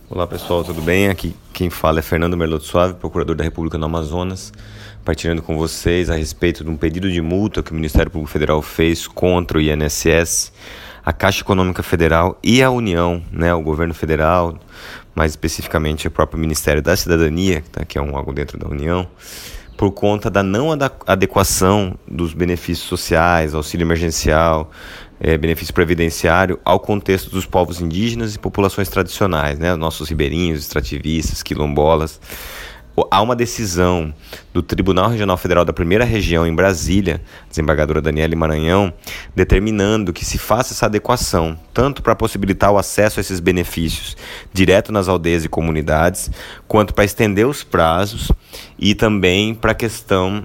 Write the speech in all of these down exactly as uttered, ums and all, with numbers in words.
Olá pessoal, tudo bem? Aqui quem fala é Fernando Merlot Suave, procurador da República no Amazonas, partilhando com vocês a respeito de um pedido de multa que o Ministério Público Federal fez contra o I N S S, a Caixa Econômica Federal e a União, né, o governo federal, mais especificamente o próprio Ministério da Cidadania, que é um órgão dentro da União, por conta da não adequação dos benefícios sociais, auxílio emergencial, é, benefício previdenciário ao contexto dos povos indígenas e populações tradicionais, né? Nossos ribeirinhos, extrativistas, quilombolas. Há uma decisão do Tribunal Regional Federal da Primeira Região em Brasília, desembargadora Daniele Maranhão, determinando que se faça essa adequação, tanto para possibilitar o acesso a esses benefícios direto nas aldeias e comunidades, quanto para estender os prazos e também para a questão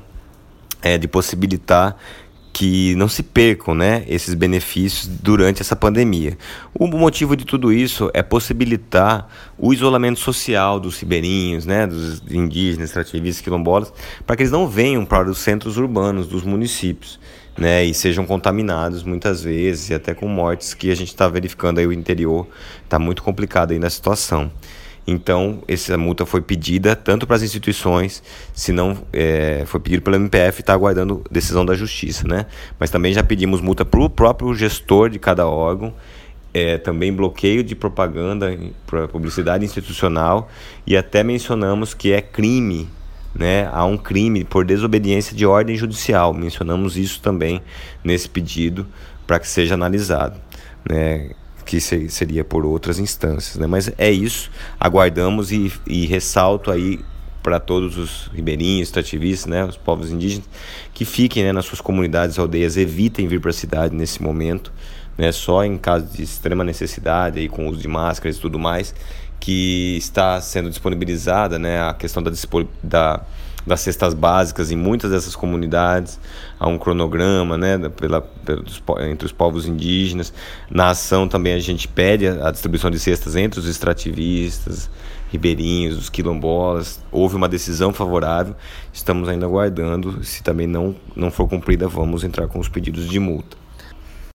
é, de possibilitar que não se percam, né, esses benefícios durante essa pandemia. O motivo de tudo isso é possibilitar o isolamento social dos ribeirinhos, né, dos indígenas, extrativistas, quilombolas, para que eles não venham para os centros urbanos dos municípios, né, e sejam contaminados muitas vezes e até com mortes, que a gente está verificando aí. O interior está muito complicado aí na situação. Então, essa multa foi pedida tanto para as instituições, se não é, foi pedido pelo M P F e está aguardando decisão da Justiça, né? Mas também já pedimos multa para o próprio gestor de cada órgão, é, também bloqueio de propaganda, publicidade institucional, e até mencionamos que é crime, né? Há um crime por desobediência de ordem judicial. Mencionamos isso também nesse pedido para que seja analisado, né? Que seria por outras instâncias, né? Mas é isso, aguardamos e, e ressalto aí para todos os ribeirinhos, extrativistas, né, os povos indígenas, que fiquem, né, nas suas comunidades, aldeias, evitem vir para a cidade nesse momento, né, só em caso de extrema necessidade, aí, com uso de máscaras e tudo mais, que está sendo disponibilizada, né, a questão da, da das cestas básicas em muitas dessas comunidades. Há um cronograma, né, pela, pelos, entre os povos indígenas. Na ação também a gente pede a, a distribuição de cestas entre os extrativistas, ribeirinhos, os quilombolas. Houve uma decisão favorável, estamos ainda aguardando. Se também não, não for cumprida, vamos entrar com os pedidos de multa.